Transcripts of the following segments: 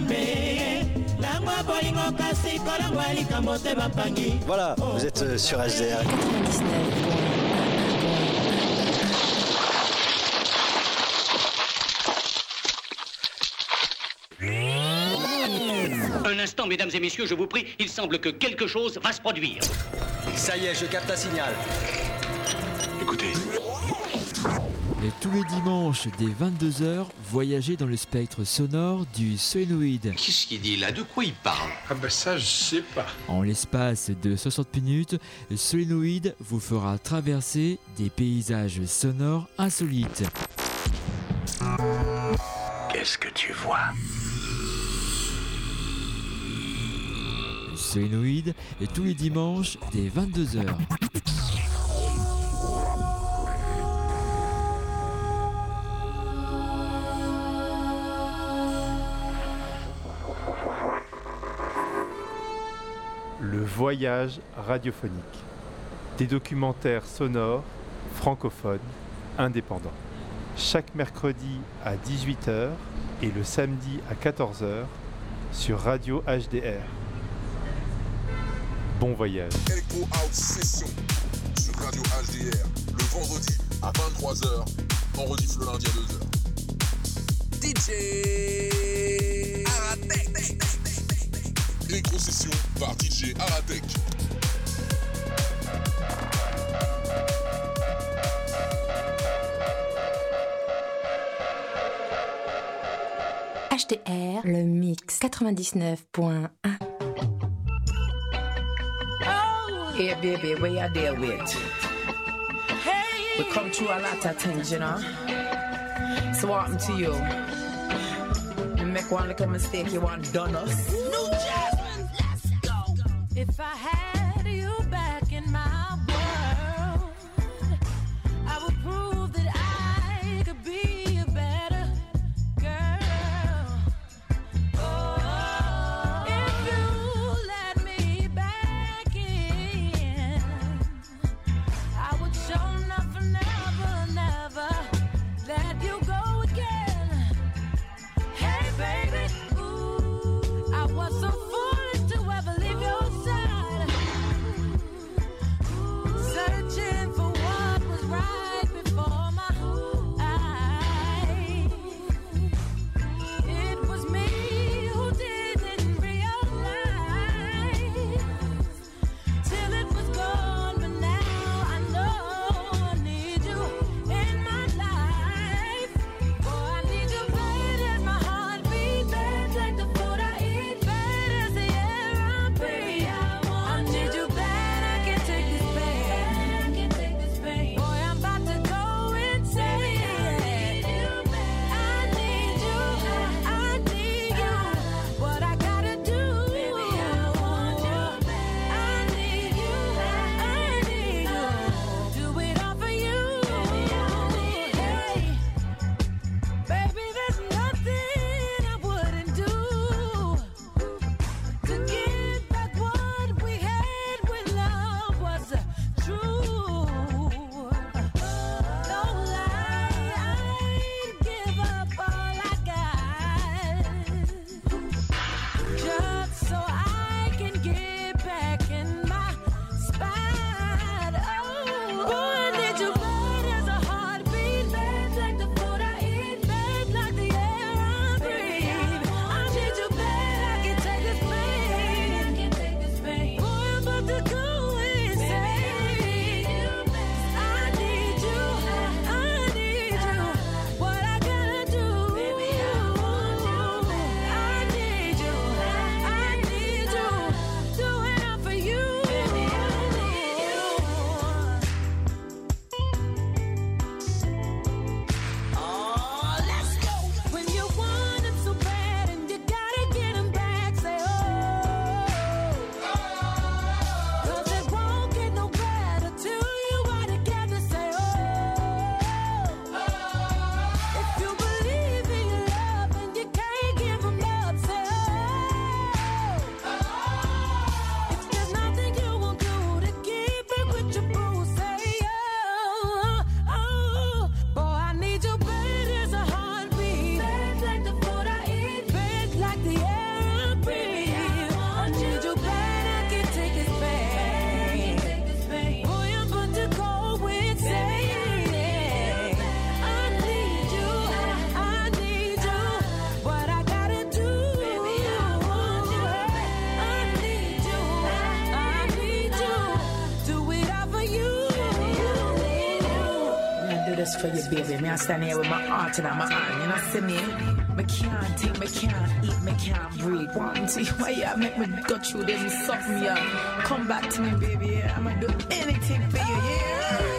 Voilà, vous êtes sur HDR. 99. Un instant, mesdames et messieurs, je vous prie, il semble que quelque chose va se produire. Ça y est, je capte un signal. Écoutez. Et tous les dimanches, dès 22h, voyagez dans le spectre sonore du Solénoïde. Qu'est-ce qu'il dit là? De quoi il parle? Ah ben ça, je sais pas. En l'espace de 60 minutes, Solénoïde vous fera traverser des paysages sonores insolites. Qu'est-ce que tu vois? Solénoïde, et tous les dimanches, dès 22h. Le voyage radiophonique. Des documentaires sonores, francophones, indépendants. Chaque mercredi à 18h et le samedi à 14h sur Radio HDR. Bon voyage. Echo Out Session sur Radio HDR le vendredi à 23h, on rediff le lundi à 2h. DJ Aratek. Echo Session par DJ Aratek. HDR, le mix 99.1. Hey baby, where you there with? Hey. We come through a lot of things, you know. So what happened to you? You make one little mistake, you want done us. New Jasmine, let's go. If I had you back in my world, I would prove that I could be a better girl. Oh, if you let me back in, I would show never let you go again. Hey baby, ooh, I was so foolish to ever leave your side. this for you, baby. Me I stand here with my heart in my hand. You know, see me? Me can't think, me can't eat, me can't breathe. Want to why you make me go through this and suck me up. Come back to me, baby. Yeah. I'ma do anything for you, yeah.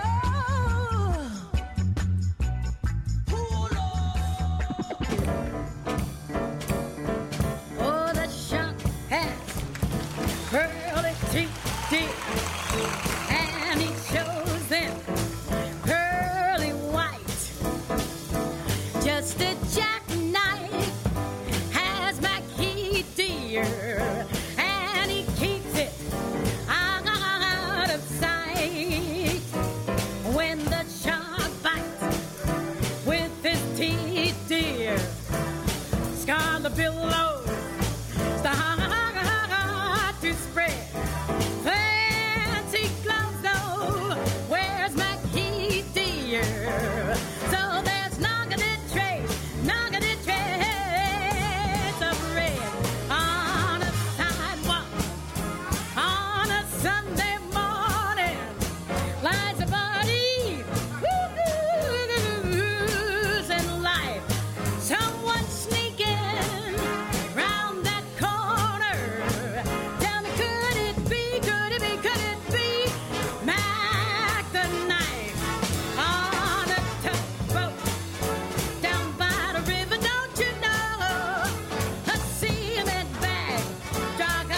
Oh, the shark has pearly teeth, dear, and he shows them pearly white. Just a jackknife has my key, dear, and he keeps it out of sight. When the shark bites with his teeth, dear, scarlet billows start to spread. Fancy clothes, though, where's my key, dear? So there's not gonna trace of red on a sidewalk on a Sunday morning. Lights a body, and life. Someone sneaking round that corner. Tell me, could it be Mac the Knife on a tugboat down by the river? Don't you know a cement bag up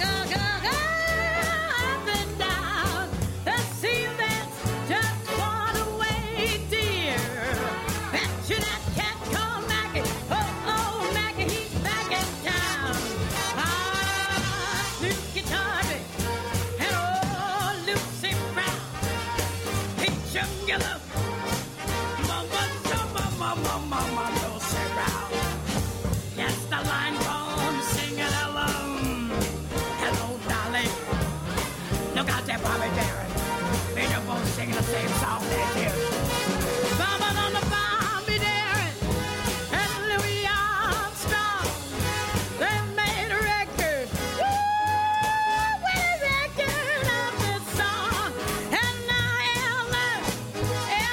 and down the cement just one away, dear. Bet you that cat called Mackie, oh Mackie, he's back in town. Snooky Tarby and old Lucy Brown, peach and yellow, mama Lucy Brown. Yes, the line gone singing alone. Hello, darling. Look out there, Bobby Darin. They're both singing the same song there, dear. Bobby Darin and Louis Armstrong, they made a record. With a record of this song. And now Ella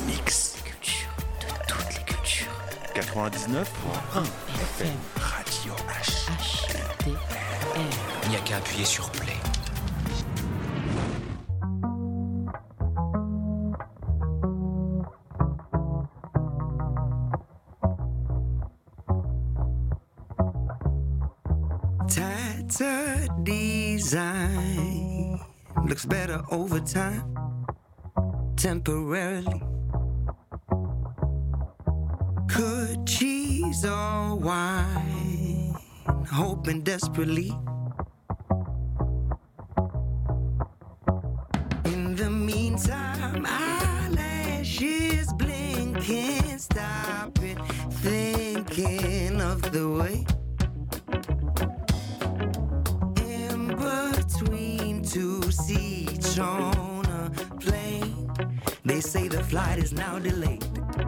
mix. Les cultures, de toutes les cultures. 99.1 FM. Radio H. HDR. Il n'y a qu'à appuyer sur play. Tattered design looks better over time, temporarily. Could cheese or wine, hoping desperately. In the meantime, eyelashes blinking, stop it, thinking of the way. Between two seats on a plane, they say the flight is now delayed.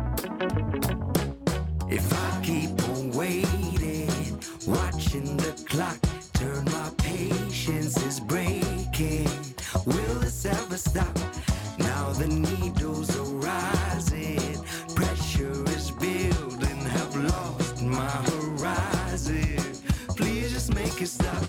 If I keep on waiting, watching the clock turn, my patience is breaking. Will this ever stop? Now the needles are rising, pressure is building, have lost my horizon. Please just make it stop.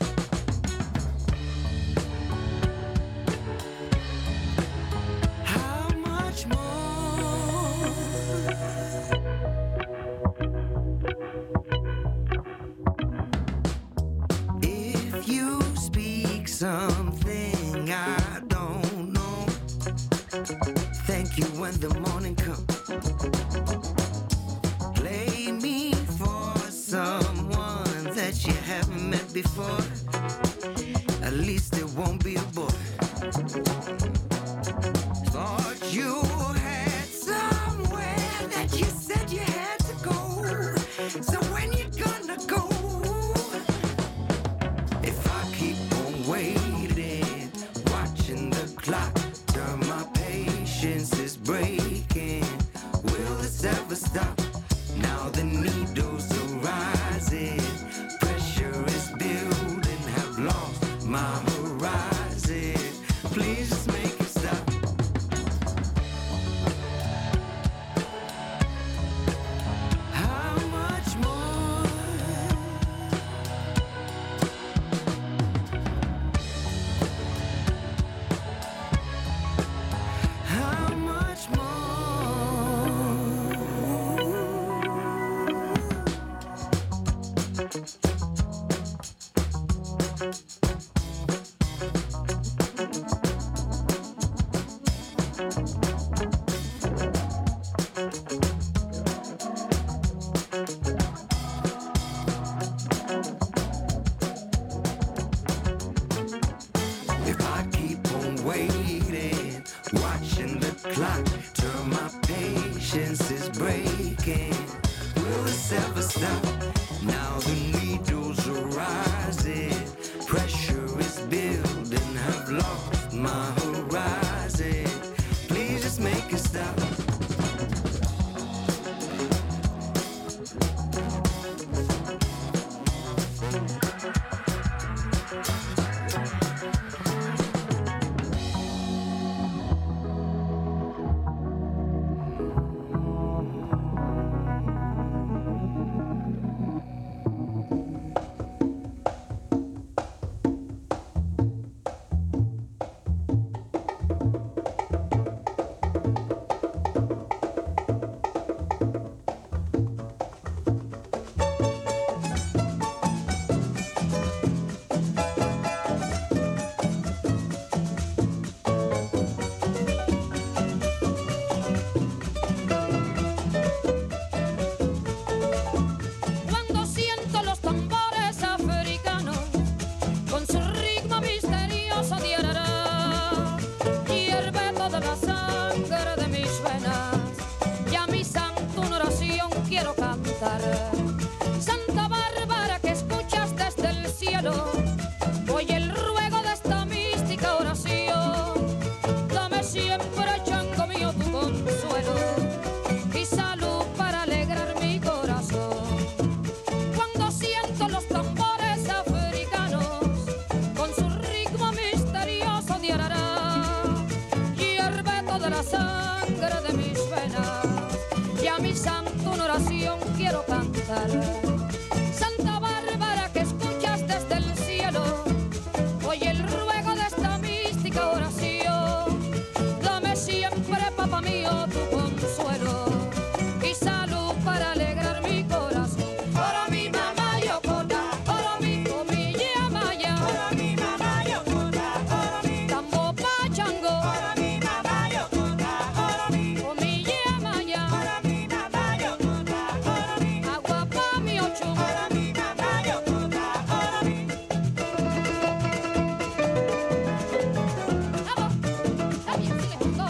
Something I don't know. Thank you when the morning comes. Play me for someone that you haven't met before. At least it won't be a boy. Thought you had somewhere that you said you had to go. So when you gonna go? If I keep on waiting, watching the clock turn, my patience is breaking. Will this ever stop? Now the needles are rising, pressure is building, have lost my horizon. Please just make it stop. How much more? How much more? If I keep on waiting, watching the clock turn, my patience is breaking. Will this ever stop? Now the needles are rising, pressure is building, have lost my horizon. Please just make it stop. Cuando siento los tambores africanos con su ritmo misterioso de arará, hierve toda la sangre de mis venas y a mi santo una oración quiero cantar. Santa Bárbara que escuchas desde el cielo, oye el ruego de esta mística oración. Dame siempre, chango mío, tu consuelo y salud para alegrar mi corazón. Cuando siento los tambores africanos con su ritmo misterioso de arará, hierve toda la sangre de mis venas oración quiero cantar. Santa Bárbara que escuchas desde el cielo, oye el ruego de esta mística oración. Dame siempre, papá mío, tu consuelo y salud para alegrar mi corazón. Ora mi mamá Yokota, ora mi comilla maya, ora mi mamá Yokota, ora mi tambo pachango, ora mi mamá Yokota, ora mi comilla maya, ora mi mamá Yokota, ora mi agua pa mi ocho, ora mi mamá Yokota, ora mi. Vamos, está bien, sigue junto.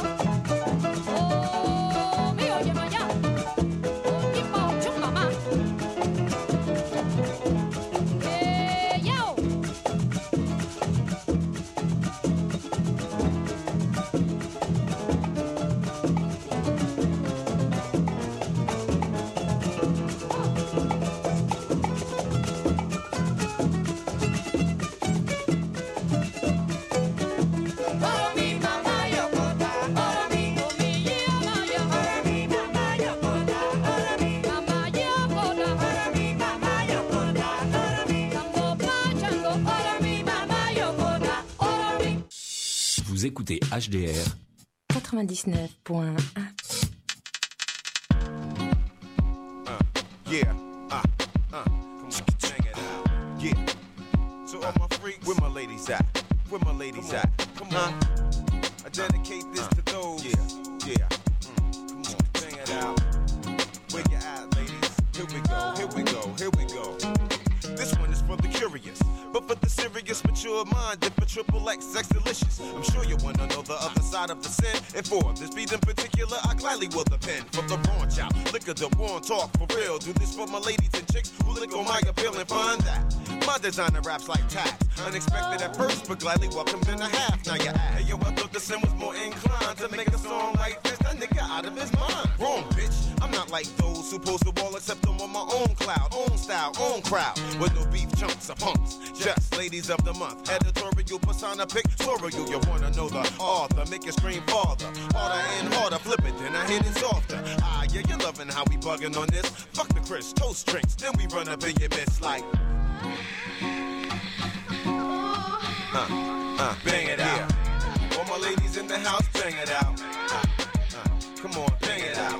Oh, mi oye maya, oh, tipo ocho mamá. Yao. Ora mi mamá Yokota, ora mi comilla maya, ora mi mamá Yokota, ora mi mamá Yokota, ora mi mamá Yokota, ora mi tambo pachango, ora mi mamá Yokota, ora mi. Vous écoutez HDR 99.1. Yeah, check it out. Yeah. So all my freaks, where my ladies at? Where my ladies at? Come on. I dedicate this to those. Yeah. Come on, bang it out. Where you at, ladies? Here we go. This one is for the curious, but for the serious, mature minded, for triple X, sex delicious. I'm sure you wanna know the other side of the sin. And for this beat in particular, I gladly will the pen from the branch out. Liquor the one talk for real. Do this for my ladies and chicks who lick on my appeal and find that my designer raps like tax. Unexpected at first, but gladly welcomed in a half. Now you ask, hey yo, I thought the sin was more inclined to make a song like this. That nigga out of his mind. Wrong, bitch. I'm not like those who post the wall, except I'm on my own cloud, own style, own crowd. With no beef chunks or punks. Just ladies of the month. Editorial persona pictorial. You wanna know the author, make it scream farther. Harder and harder, flip it, then I hit it softer. Ah, yeah, you're loving how we bugging on this. Fuck the Chris, toast drinks, then we run up in your midst like. Bang it out. All my ladies in the house, bang it out. Come on, bang it out.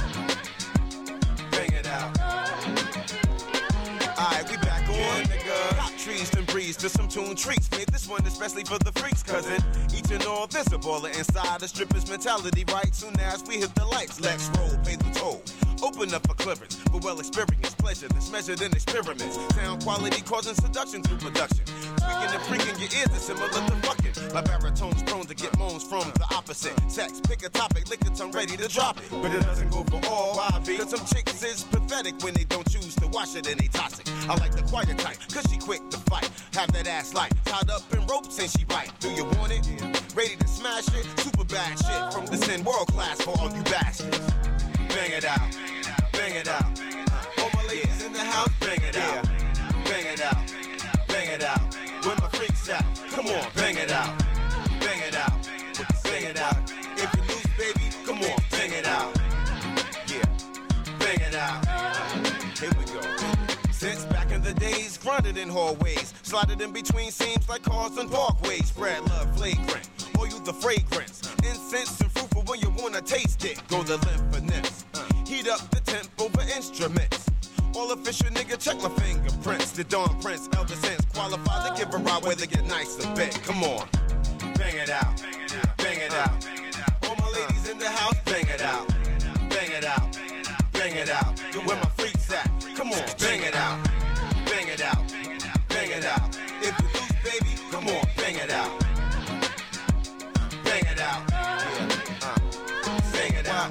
Bang it out. Alright, we back on, nigga. Pop trees and breeze to some tune treats. Made this one especially for the freaks, cousin. Each and all, there's a baller inside. A stripper's mentality, right? Soon as we hit the lights, let's roll, pay the toll. Open up for clearance, for well-experienced pleasure that's measured in experiments. Sound quality causing seduction through production. Tweaking and freaking your ears is similar to fucking. My baritone's prone to get moans from the opposite sex. Pick a topic, lick a tongue ready to drop it. But it doesn't go for all. Why be? Cause some chicks is pathetic when they don't choose to wash it and they toxic. I like the quiet type, cause she quick to fight. Have that ass light, tied up in ropes and she bite. Do you want it? Ready to smash it? Super bad shit from the sin, world class for all you bastards. Bang it out, bang it out. All my ladies in the house, bang it out, bang it out, bang it out. Where my freaks at? Come on, bang it out, bang it out, bang it out. If you lose, baby, come on, bang it out. Yeah, bang it out. Here we go. Since back in the days, grinded in hallways, slided in between seams like cars and parkways. Spread love, flagrant, or you the fragrance. Incense and fruitful when you wanna taste it. Go the length for this. Heat up the temp over instruments. All official nigga, check my fingerprints. The Dawn Prince, Elvis Hands, qualified to give a ride where they get nice a bit. Come on, bang it out, bang it out. All my ladies in the house, bang it out, bang it out, bang it out. Where my freaks at? Come on, bang it out, bang it out, bang it out. If you lose, baby, come on, bang it out, bang it out, bang it out.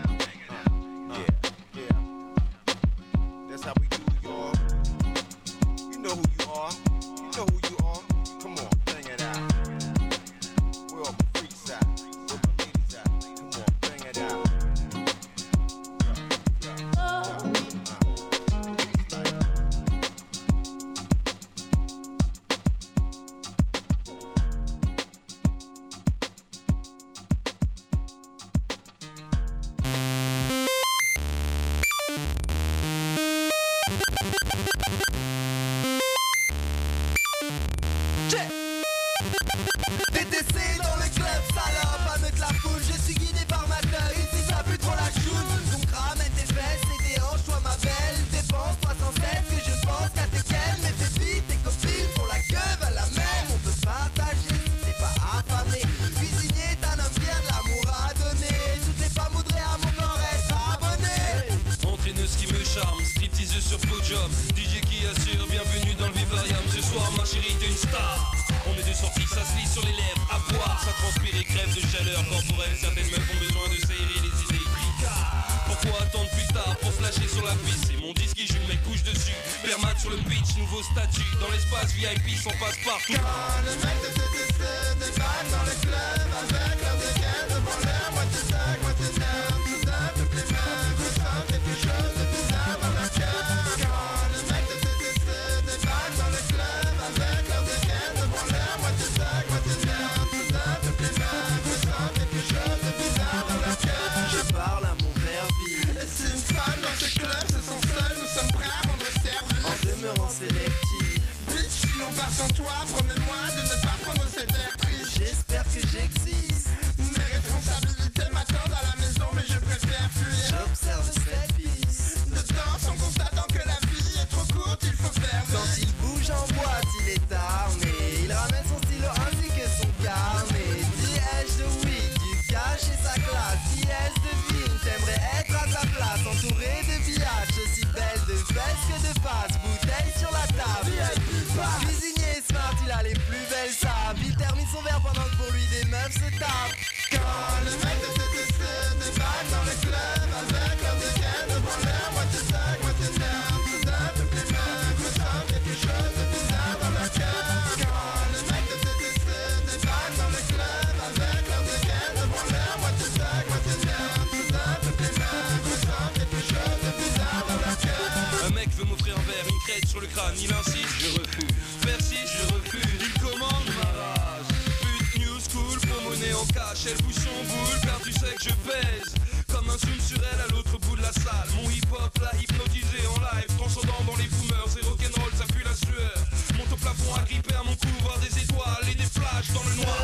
That's how we do, y'all. You know who you are. You know who you are. Come on, bang it out. Where all my freaks at? Where my ladies at? Come on, bang it out. bien sûr, bienvenue dans le vivarium. Ce soir ma chérie t'es une star. On est de sortie, ça se lit sur les lèvres. À boire, ça transpire et crève de chaleur corporelle. Certaines meufs ont besoin de s'aérer les idées. Pourquoi attendre plus tard pour se lâcher sur la piste? C'est mon disque qui joue, mes couches dessus. Permat sur le pitch, nouveau statut. Dans l'espace VIP, s'en passe partout. Quand les mecs de TTC débarquent dans les clubs avec leurs dégaines devant l'air, moitié sac, moitié nerf, tout ça, toutes les meufs ressentent quelque chose de bizarre dans leur cœur. Quand les mecs de TTC débarquent dans les clubs avec leurs dégaines devant l'air, moitié sac, moitié nerf, tout ça, toutes les meufs ressentent quelque chose de bizarre dans leur cœur. Je parle à mon père vie. Et si une femme dans ce club se sent seule, nous sommes prêts à rendre service. En demeurant sélectif. Bitch, si on part sans toi, promets-moi de ne pas prendre cette actrice. J'espère que j'existe. Mes responsabilités m'attendent à la maison, mais je préfère fuir. J'observe cette piste de danse en constatant que la vie est trop courte, il faut faire. Quand il bouge en boîte, il est armé. Il ramène son stylo ainsi que son carnet. Dis-je de weed, du cash et sa classe. Dis-je de ville, t'aimerais être à sa place. Entouré de villages, aussi belle de fesses que de faces. Bouteille sur la table. Cuisinier smart, il a les plus belles sables. Il termine son verre pendant que pour lui des meufs se tapent. Quand les mecs de TTC débarquent dans les clubs avec leurs dégaines devant l'air, moitié sac, moitié nerf, tout ça, toutes les meufs ressentent quelque chose de bizarre dans leur cœur. Quand les mecs de TTC débarquent dans les clubs avec leurs dégaines devant l'air, moitié sac, moitié nerf, tout ça, toutes les meufs ressentent quelque chose de bizarre dans leur cœur. Un mec veut m'offrir un verre, une crête sur le crâne. Il insiste, je refuse. Persiste, je refuse. Il commande ma race. Pute new school, pour monnaie en cash. Elle bouge son boule car tu sais que je pèse. Comme un zoom sur elle à l'autre bout de la salle. Mon hip-hop l'a hypnotisé en live, transcendant dans les boomers. Et rock'n'roll, ça pue la sueur. Monte au plafond agrippé à mon cou, voir des étoiles et des flashs dans le noir.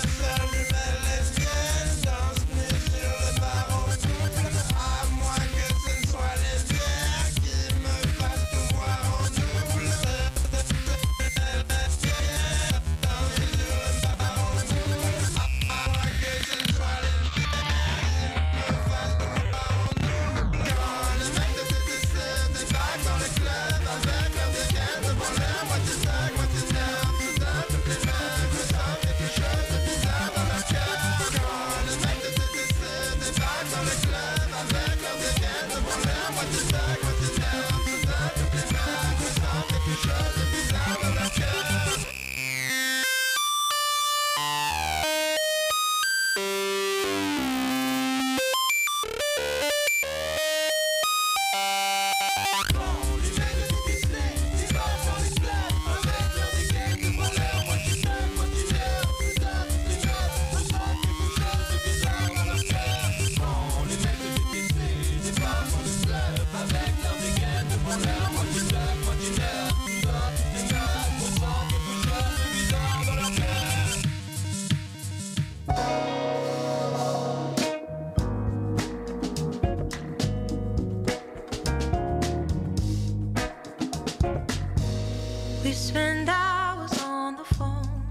We spend hours on the phone.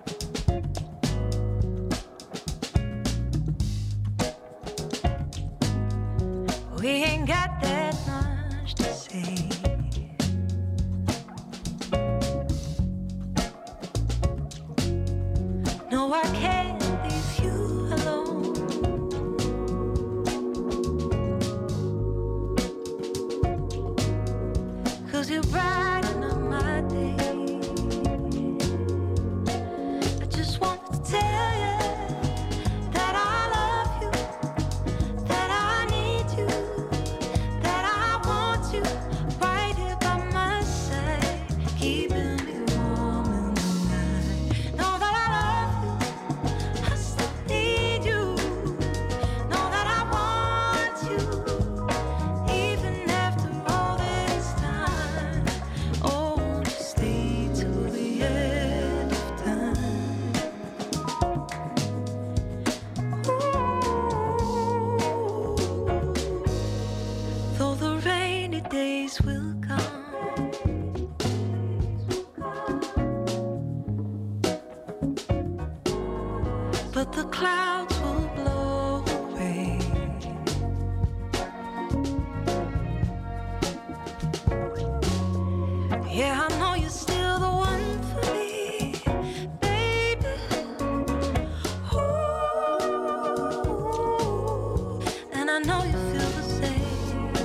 We ain't got that much to say. No, I can't leave you alone. 'Cause you're brighten up my day. I just wanted to tell you that I love you, that I need you, that I want you right here by my side, keeping me warm in the night. Know that I love you, I still need you. Know that I want you, even after all this time. Oh, won't you stay till the end of time? Though the rainy days will come, but the clouds will blow away. feel the same.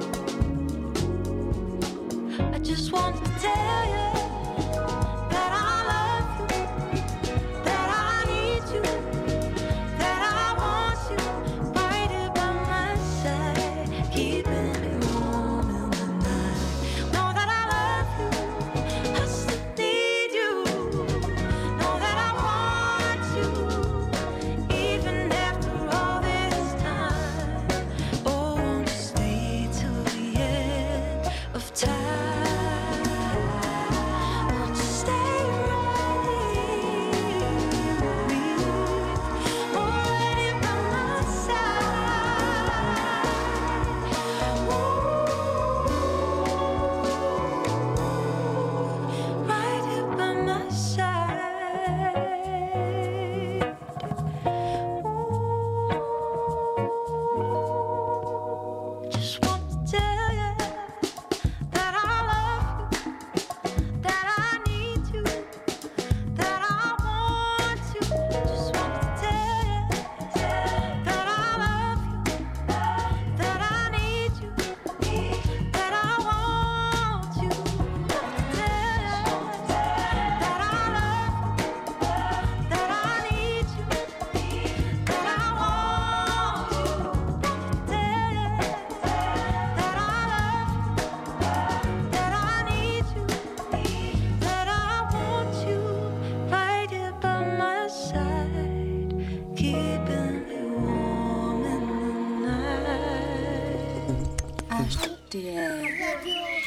I just want to tell you that I love you, that I need you, that I want you right here by my side, keeping me warm in the night. Know that I love you, I still need you. Know that I want you, even after all this time. Oh, won't you stay till the end of time? Won't you stay right here with me, already by my side? Right here by my side. Just want to tell you that I love you, that I need you, that I want you. Just want to tell you that I love you, that I need you, that I want you. Tell you that I love you, that I need you, that I want you. Tell you that I love you, that I need you, that I want you right here by my side, keeping me warm in the night. HDR.